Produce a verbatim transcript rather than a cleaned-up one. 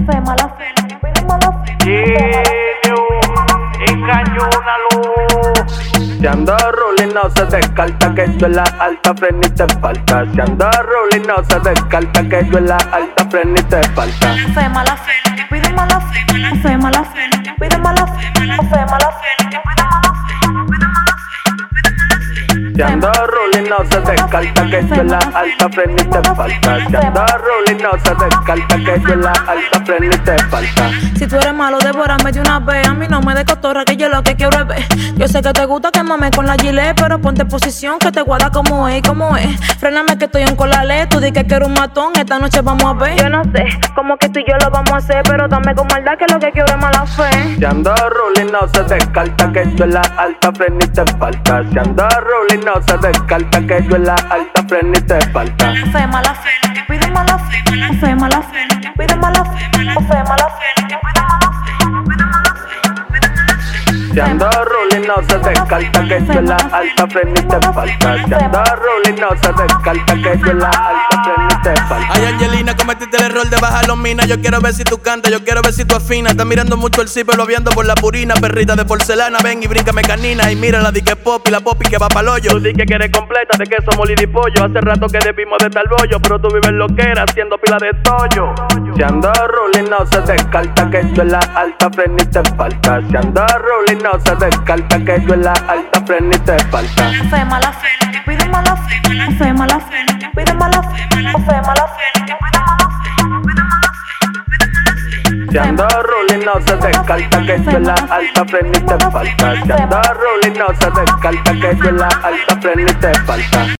fe, mala fe, pide mala fe. Genio, encañónalo. Si ando rolling no se descarta que yo en la alta freno y te falta. Si ando rolling no se descarta que yo en la alta freno y te falta. Fe, mala fe, pide mala fe, fe, mala fe, pide mala fe, fe, mala fe, pide mala fe, pide mala fe. Si ando rolling no se descarta que yo en la alta freno y te falta. Si ando rolling no se descarta que yo en la alta freno y te falta. Si tú eres malo, devórame de una vez. A mí no me de cotorra, que yo lo que quiero es ver. Yo sé que te gusta que mame con la gilet, pero ponte en posición que te guarda como es, como es. Fréname que estoy en colale, tú di que quiero un matón, esta noche vamos a ver. Yo no sé, como que tú y yo lo vamos a hacer, pero dame con maldad que lo que quiero es mala fe. Si ando rolling no se descarta que yo en la alta freno y te falta. Si ando rolling no se descarta que yo en la alta freno y te falta. Fe, mala fe, pide mala fe, fe, mala fe, pide mala fe, fe, mala fe, pide mala fe, pide mala fe. Si ando rolling no se descarta que yo en la alta freno y te falta. Si ando rolling no se descarta que yo en la alta freno y te falta. Ay, Angelina, cometiste el error de bajar los minas. Yo quiero ver si tú cantas, yo quiero ver si tú afinas. Estás mirando mucho el sí, pero viendo por la purina. Perrita de porcelana, ven y bríncame canina. Y mira la di que pop y la popi que va pa'l hoyo. Tú di que quieres completa, de queso molido y pollo. Hace rato que debimos de tal bollo, pero tú vives lo que era haciendo pila de tollo. Si ando rolling no se descarta que yo en la alta freno y te falta. Si ando rolling no se descarta que yo en la alta freno y te falta. Fe, mala fe, pide mala fe, fe, mala fe, pide mala fe, fe, mala fe, pide mala fe, pide mala fe. Si ando rolling no se descarta que yo en la alta freno y te falta. Si ando rolling no se descarta que yo en la alta freno y te falta.